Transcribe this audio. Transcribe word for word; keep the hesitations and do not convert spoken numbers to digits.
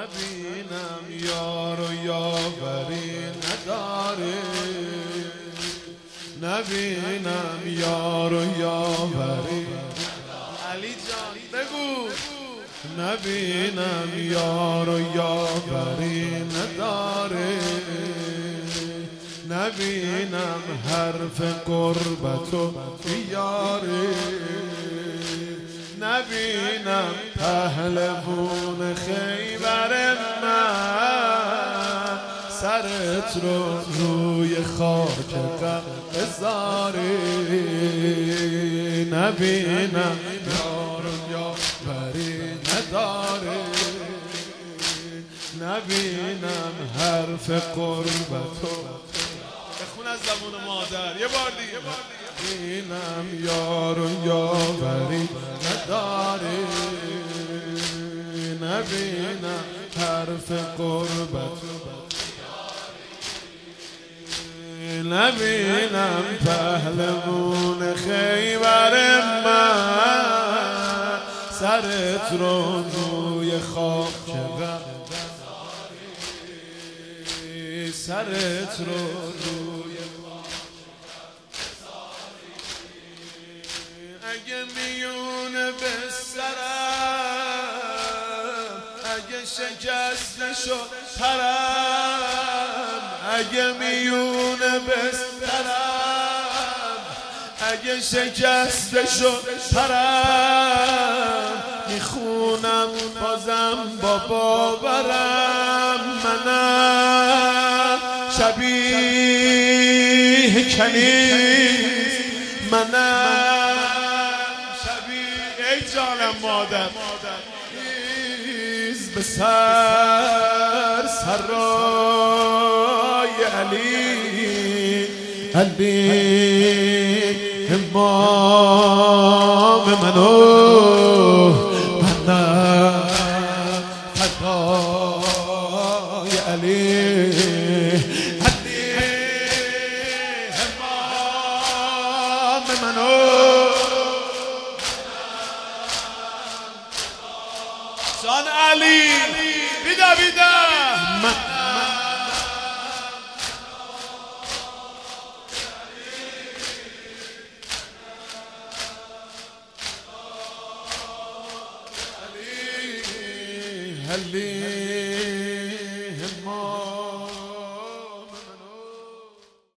نبینم یار و یاوری نداره، نبینم یار و یاوری. علی جان بگو نبینم یار و یاوری نداره، نبینم حرف قربت و بیاره، نبینم پهلوون خیبر من سرت رو روی خاک بذاره، نبینم یار و یاوری نداره، نبینم حرف قربت و بخون از زبون مادر یه بار دیگه. نبینم یار و یاوری نداره، نبینم حرف قربت، نبینم پهلوون خیبر من سرت رو روی خاک بذاری، سرت رو روی اگه میونه به سرم، اگه شکسته شد پرم، اگه میونه به سرم، اگه شکسته شد پرم، میخونم بازم با باورم منم شبیه کنیز، منم ای جانم مادر نیز به سر سرای علی، علی امام منو منم فدای علی، علی امام منو جان علی بیدا بیدا من علی